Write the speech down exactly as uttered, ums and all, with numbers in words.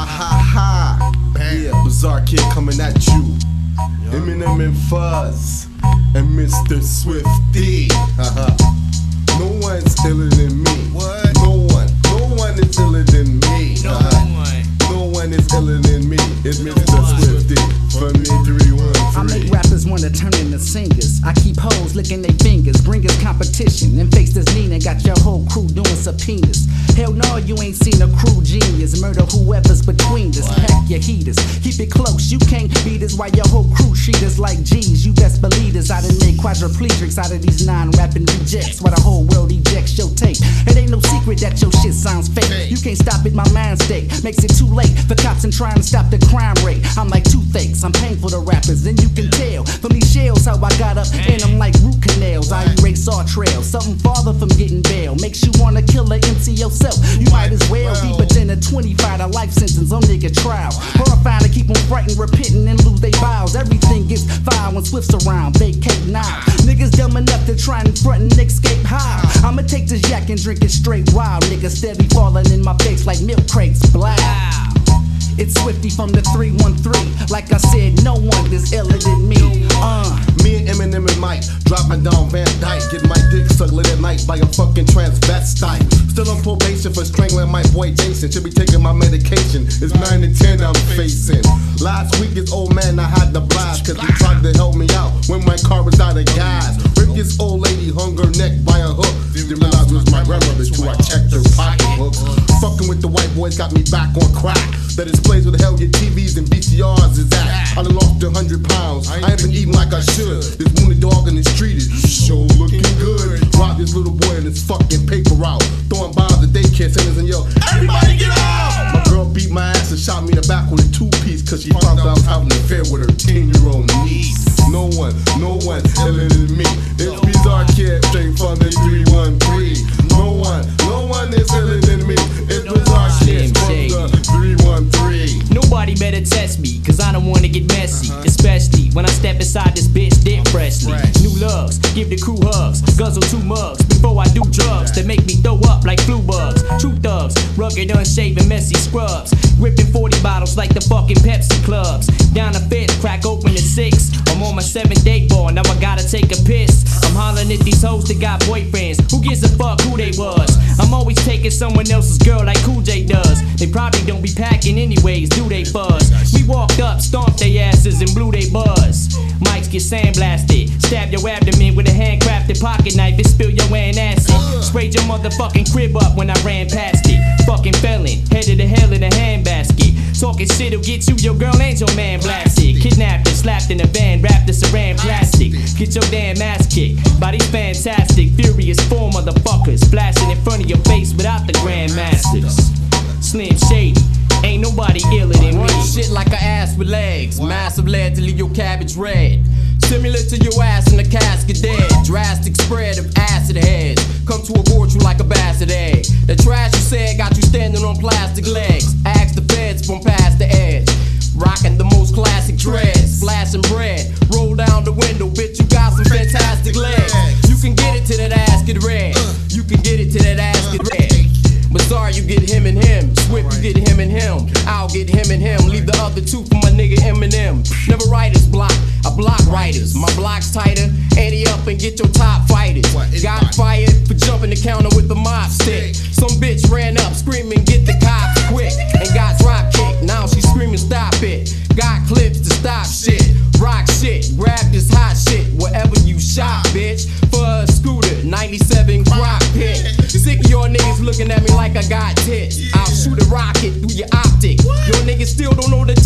Ha ha ha. Yeah, Bizarre Kid coming at you. Eminem and Fuzz and Mister Swifty. Haha. No one's iller than me. What? No one, no one is iller than me. No uh-huh. one. No one is iller than me. It's Mister Swifty from the three one three. I make rappers wanna turn into singers. I keep hoes licking their fingers, bring us competition. And face this Nina, got your whole crew doing subpoenas. Hell no, you ain't seen a crew genius. Murder whoever's between us, pack your heaters. Keep it close, you can't beat us while your whole crew treat us like G's. You best believe us, I done made quadriplegics out of these non-rapping rejects. While the whole world ejects your tape. It ain't no secret that your shit sounds fake. You can't stop it, my mind state makes it too late for cops and trying to stop the crime rate. I'm like toothaches, I'm painful to rappers, and you can tell from these shells how I got up in them like root canals. I erase all trails, something farther from getting bail. Makes you wanna kill a M C yourself. You might as well be within a twenty-five to life sentence on nigga trial. Horrifying to keep them frightened, repenting, and lose their vows. Everything gets filed when Swift's around, vacate now. Niggas dumb enough to try and front and escape how? I'ma take this yak and drink it straight wild. Niggas steady falling in my face like milk crates. Blow. It's Swifty from the three one three. Like I said, no one is iller than me. Uh. Me and Eminem and Mike dropping down Van Dyke. Get my dick sucked late at night by a fucking transvestite. Still on probation for strangling my boy Jason. Should be taking my medication. It's nine to ten I'm facing. Last week this old man I had to blast, cause he tried to help me out when my car was out of gas. Ripped this old lady, hung her neck by a hook. Didn't realize it was my grandmother till I checked her pocketbook. Fucking with the white boys got me back on crack. That displays where the hell your T Vs and V C Rs is at. I done lost a hundred pounds. I ain't been eating like I should. This wounded dog in the street is so looking good. Rob this little boy in his fucking paper route. Throwing bombs at daycare centers and yo, everybody get out! My girl beat my ass and shot me in the back with a two-piece cause she found out I was having an affair with her ten-year-old niece. No one, no one iller than me. It's Bizarre Kid straight from the three one three. No one, no one is iller than me. It's Bizarre Kid from the three one three. Nobody better test me, cause I don't wanna get messy. Uh-huh. Especially when I step inside this bitch dip freshly. Fresh. New lugs, give the crew hugs, guzzle two mugs before I do drugs that make me throw up like flu bugs. True thugs, rugged, unshaven, messy scrubs. Ripping forty bottles like the fucking Pepsi clubs. Down the fifth, crack open at six. I'm on my seventh date ball, now I gotta take a piss. I'm hollering at these hoes that got boyfriends. Who gives a fuck who they was? I'm always taking someone else's girl like Cool J does. They probably don't be packing anyways, do they buzz? We walked up, stomped they asses and blew they buzz. Mics get sandblasted, stab your abdomen with a handcrafted pocket knife and spill your an acid. Sprayed your motherfucking crib up when I ran past it. Fucking felon, headed to hell in a handbasket. Talking shit'll get you, your girl and your man blasted. Kidnapped and slapped in a van, wrapped in saran plastic. Get your damn ass kicked by these fantastic, furious four motherfuckers flashing in front of your face without the grandmasters. Slim Shady, ain't nobody iller than me. Run shit like an ass with legs, massive lead to leave your cabbage red. Similar to your ass in a casket dead. Drastic spread of acid heads. Come to abort you like a bastard egg. The trash you said got you standing on plastic legs. Ask the feds from past the edge. Rocking the most classic dreads. Flashing bread. Roll down the window, bitch, you got some fantastic legs. You can get it to that ass get red. You can get it to that ass get red. But sorry, you get him and him. Swift, you get him and him. I'll get him and him. Leave the other two for my nigga Eminem. Never writers block, I block writers. My block's tighter. Ante up and get your top fighters. Got fired for jumping the counter with the mop stick. Some bitch ran up screaming, get the cops quick. And got drop kicked. Now she screaming, stop it. Got clips to stop shit. Rock shit. Grab this hot shit wherever you shop, bitch. For a scooter, ninety-seven Grok pit. Sick of your niggas looking at me like I got tits. I'll shoot a rocket through your optic. Your niggas still don't know the